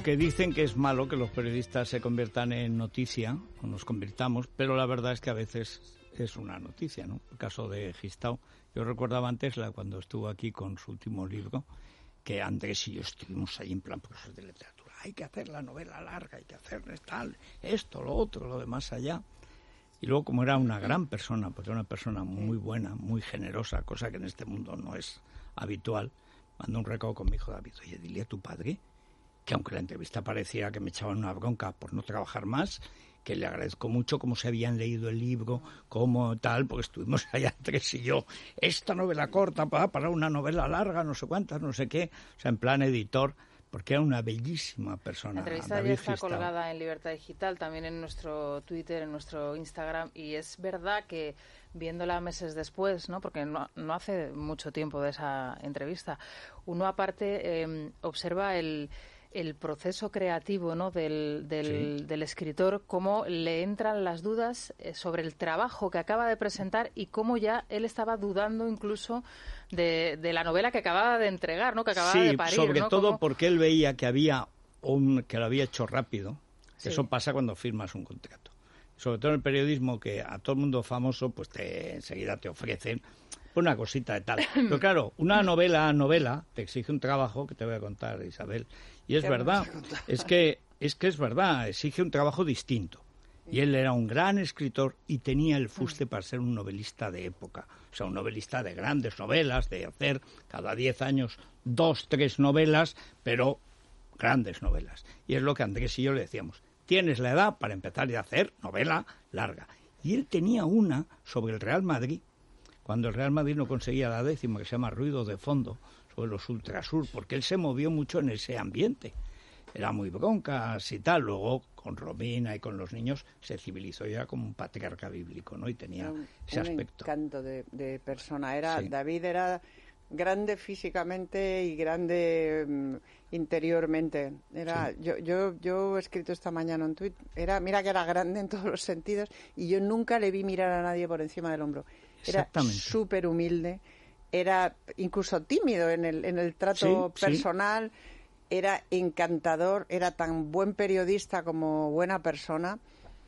Aunque dicen que es malo que los periodistas se conviertan en noticia, o nos convirtamos, pero la verdad es que a veces es una noticia, ¿no? El caso de Gistau. Yo recordaba antes, cuando estuvo aquí con su último libro, que Andrés y yo estuvimos ahí en plan profesor de literatura. Hay que hacer la novela larga, hay que hacer tal, esto, lo otro, lo de más allá. Y luego, como era una gran persona, porque era una persona muy buena, muy generosa, cosa que en este mundo no es habitual, mandó un recado con mi hijo David: oye, dile a tu padre que aunque la entrevista parecía que me echaban una bronca por no trabajar más, que le agradezco mucho cómo se habían leído el libro, cómo tal, porque estuvimos allá Andrés y yo, esta novela corta para una novela larga, no sé cuántas, no sé qué, o sea, en plan editor, porque era una bellísima persona. La entrevista ya está colgada en Libertad Digital, también en nuestro Twitter, en nuestro Instagram, y es verdad que viéndola meses después, ¿no? Porque no hace mucho tiempo de esa entrevista, uno aparte observa el proceso creativo, ¿no? del escritor, cómo le entran las dudas sobre el trabajo que acaba de presentar y cómo ya él estaba dudando incluso de la novela que acababa de entregar, ¿no? Que acababa de parir, sobre ¿no? todo porque él veía que había que lo había hecho rápido. Sí. Eso pasa cuando firmas un contrato. Sobre todo en el periodismo, que a todo el mundo famoso pues enseguida te ofrecen una cosita de tal. Pero claro, una novela te exige un trabajo que te voy a contar, Isabel. Y es verdad, es que es verdad, exige un trabajo distinto. Y él era un gran escritor y tenía el fuste para ser un novelista de época. O sea, un novelista de grandes novelas, de hacer cada 10 años 2, 3 novelas, pero grandes novelas. Y es lo que Andrés y yo le decíamos: tienes la edad para empezar a hacer novela larga. Y él tenía una sobre el Real Madrid, cuando el Real Madrid no conseguía la 10ª, que se llama Ruido de Fondo, sobre los Ultrasur, porque él se movió mucho en ese ambiente. Era muy broncas y tal. Luego, con Romina y con los niños, se civilizó ya como un patriarca bíblico, ¿no? Y tenía ese aspecto. Un encanto de persona. David era grande físicamente y grande interiormente. Yo he escrito esta mañana un tuit. Mira que era grande en todos los sentidos y yo nunca le vi mirar a nadie por encima del hombro. Era súper humilde, era incluso tímido en el trato personal, era encantador, era tan buen periodista como buena persona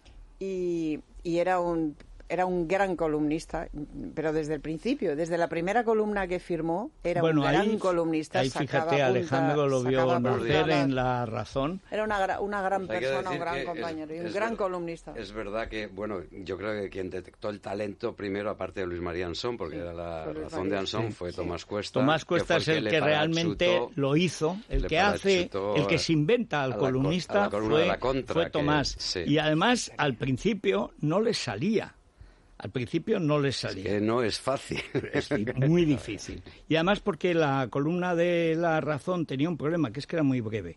y era un gran columnista, pero desde el principio, desde la primera columna que firmó, era un gran columnista. Ahí fíjate, Alejandro lo vio nacer en La Razón. Era una gran persona, un gran compañero y un gran columnista. Es verdad que, bueno, yo creo que quien detectó el talento primero, aparte de Luis María Ansón, porque era La Razón de Ansón, fue Tomás Cuesta. Tomás Cuesta es el que realmente lo hizo, el que hace, el que se inventa al columnista fue Tomás. Sí. Y además, al principio no le salía. Al principio no les salía. Es que no es fácil. Es muy difícil. Y además porque la columna de La Razón tenía un problema, que es que era muy breve.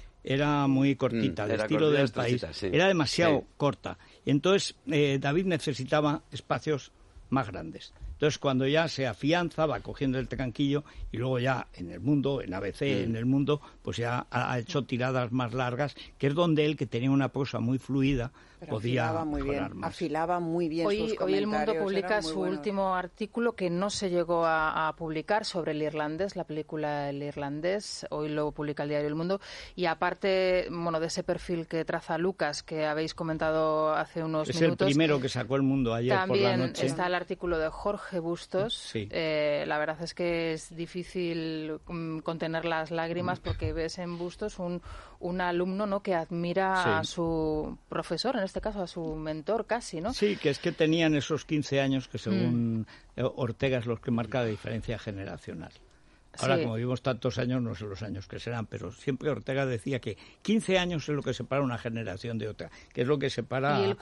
Era muy cortita, de estilo del País. Sí. Era demasiado corta. Y entonces David necesitaba espacios más grandes. Entonces, cuando ya se afianza, va cogiendo el tranquillo y luego ya en El Mundo, en ABC, en El Mundo, pues ya ha hecho tiradas más largas, que es donde él, que tenía una prosa muy fluida, pero podía afilaba muy bien sus comentarios. Hoy El Mundo publica su último artículo, que no se llegó a publicar, sobre El Irlandés, la película El Irlandés. Hoy lo publica el diario El Mundo. Y aparte, bueno, de ese perfil que traza Lucas, que habéis comentado hace unos minutos. Es el primero que sacó El Mundo ayer por la noche. También está el artículo de Jorge Bustos. Sí. La verdad es que es difícil contener las lágrimas, porque ves en Bustos un alumno, ¿no?, que admira a su profesor, en este caso a su mentor casi, ¿no? Sí, que es que tenían esos 15 años que según Ortega es los que marca la diferencia generacional. Ahora, como vivimos tantos años, no sé los años que serán, pero siempre Ortega decía que 15 años es lo que separa una generación de otra, que es lo que separa y él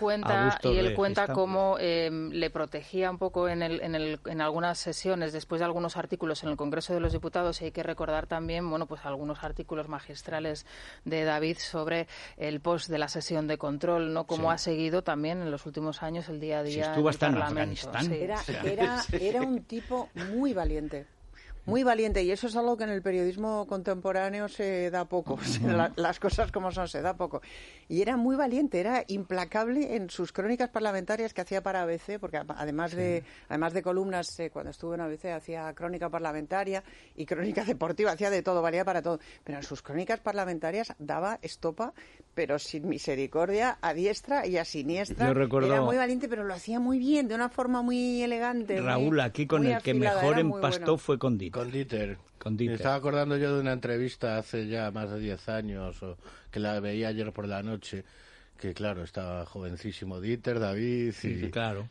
cuenta cómo le protegía un poco en algunas sesiones, después de algunos artículos en el Congreso de los Diputados. Y hay que recordar también, bueno, pues algunos artículos magistrales de David sobre el post de la sesión de control, ¿no? Cómo ha seguido también en los últimos años el día a día. Estuvo hasta en Parlamento. Afganistán. Era un tipo muy valiente. muy valiente, y eso es algo que en el periodismo contemporáneo se da poco, las cosas como son, se da poco. Y era muy valiente, era implacable en sus crónicas parlamentarias que hacía para ABC, porque además de columnas, cuando estuvo en ABC hacía crónica parlamentaria y crónica deportiva, hacía de todo, valía para todo. Pero en sus crónicas parlamentarias daba estopa, pero sin misericordia, a diestra y a siniestra. Yo recuerdo... Era muy valiente, pero lo hacía muy bien, de una forma muy elegante. Raúl, aquí con el que mejor empastó fue con Dieter. Con Dieter. Me estaba acordando yo de una entrevista hace ya más de 10 años, que la veía ayer por la noche, que claro, estaba jovencísimo Dieter, David, claro.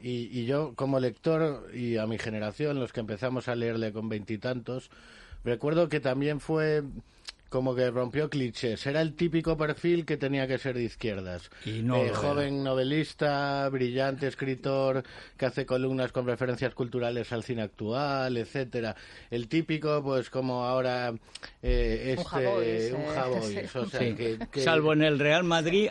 Y yo como lector, y a mi generación, los que empezamos a leerle con 20 y tantos, recuerdo que también fue... como que rompió clichés. Era el típico perfil que tenía que ser de izquierdas. Y no joven novelista, brillante escritor, que hace columnas con referencias culturales al cine actual, etcétera. El típico, pues como ahora un Javois. O sea, que... Salvo en el Real Madrid,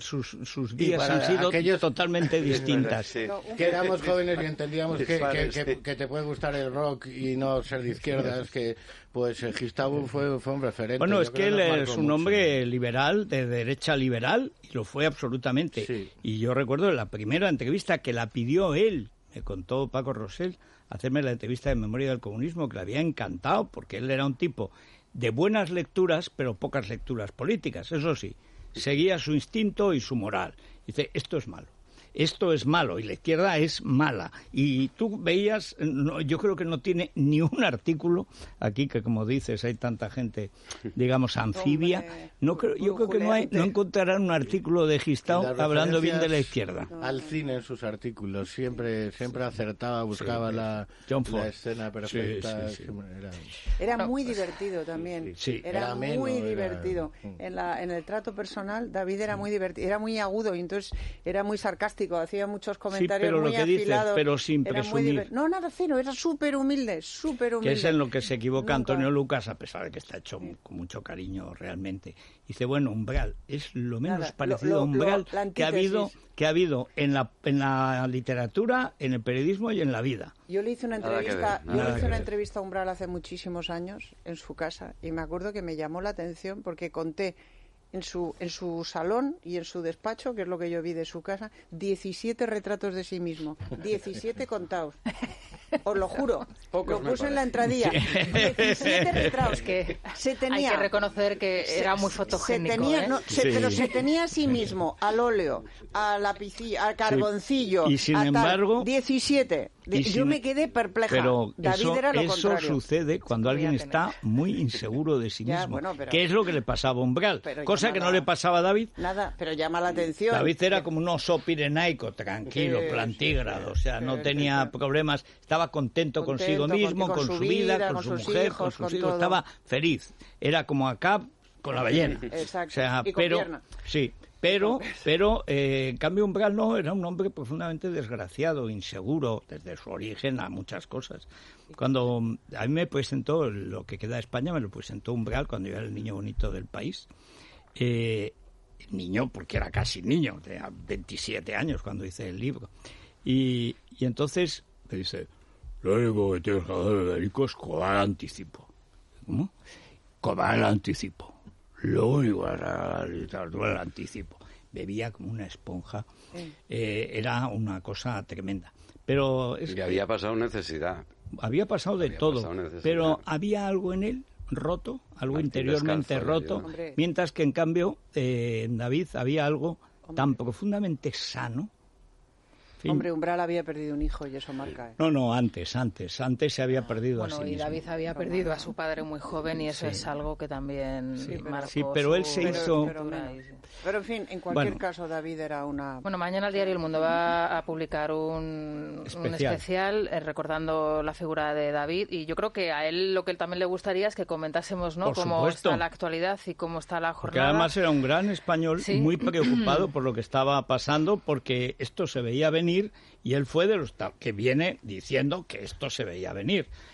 sus días han sido totalmente distintas. Sí. Que éramos jóvenes y entendíamos que te puede gustar el rock y no ser de izquierdas, que pues Gustavo fue un referente. Bueno, es que él es un hombre liberal, de derecha liberal, y lo fue absolutamente. Sí. Y yo recuerdo la primera entrevista que la pidió él, me contó Paco Rosell, hacerme la entrevista de Memoria del Comunismo, que le había encantado, porque él era un tipo de buenas lecturas, pero pocas lecturas políticas. Eso sí, seguía su instinto y su moral. Dice, esto es malo. Esto es malo y la izquierda es mala. Y tú veías, yo creo que no tiene ni un artículo aquí, que como dices, hay tanta gente, digamos, anfibia. Yo creo que no encontrarán un artículo de Gistau hablando bien de la izquierda. Al cine en sus artículos, siempre acertaba, buscaba la escena perfecta. Sí. Era muy divertido también. Sí. Era muy divertido. En el trato personal, David era muy divertido, era muy agudo y entonces era muy sarcástico. Hacía muchos comentarios pero muy lo que afilados. Dices, pero sin presumir. No, nada, cero, era súper humilde. Que es en lo que se equivoca Antonio Lucas, a pesar de que está hecho con mucho cariño realmente. Dice, bueno, Umbral es lo menos parecido a Umbral que ha habido en la literatura, en el periodismo y en la vida. Yo le hice una entrevista a Umbral hace muchísimos años en su casa y me acuerdo que me llamó la atención porque conté en su salón y en su despacho, que es lo que yo vi de su casa, 17 retratos de sí mismo. 17 contados. Os lo juro. Lo puse en la entradilla. 17 retratos. Que hay que reconocer que era muy fotogénico. Pero se tenía a sí mismo, al óleo, a lapicilla, al carboncillo. Y sin embargo... 17. Yo me quedé perpleja. Pero David era lo contrario. Eso sucede cuando alguien está muy inseguro de sí mismo. ¿Qué es lo que le pasaba a Umbral? Cosa que no le pasaba a David. Nada, pero llama la atención. David era como un oso pirenaico, tranquilo, plantígrado, o sea, no tenía problemas, estaba contento consigo mismo, con su vida, con su mujer, con sus hijos, estaba feliz. Era como acá con la ballena. Exacto. O sea, y con pierna. Sí. Pero en cambio Umbral no, era un hombre profundamente desgraciado, inseguro, desde su origen a muchas cosas. Cuando a mí me presentó, lo que queda de España, me lo presentó Umbral cuando yo era el niño bonito del país. Niño, porque era casi niño, tenía 27 años cuando hice el libro. Y entonces me dice, lo único que tienes que hacer, Federico, es cobrar anticipo. ¿Cómo? Cobrar el anticipo. Lo único que era la literatura era el anticipo. Bebía como una esponja. Era una cosa tremenda. Pero y había pasado necesidad. Había pasado de todo, pero había algo en él roto, algo interiormente roto, mientras que en cambio en David había algo tan profundamente sano. Hombre, Umbral había perdido un hijo y eso marca. No, antes se había perdido a sí mismo. Y David había perdido a su padre muy joven y eso es algo que también marcó. Sí, pero él se hizo... Pero en fin, en cualquier caso, David era una... Bueno, mañana el diario El Mundo va a publicar un especial recordando la figura de David y yo creo que a él lo que también le gustaría es que comentásemos, ¿no?, cómo está la actualidad y cómo está la jornada. Porque además era un gran español, muy preocupado por lo que estaba pasando, porque esto se veía venir y él fue de los que viene diciendo que esto se veía venir.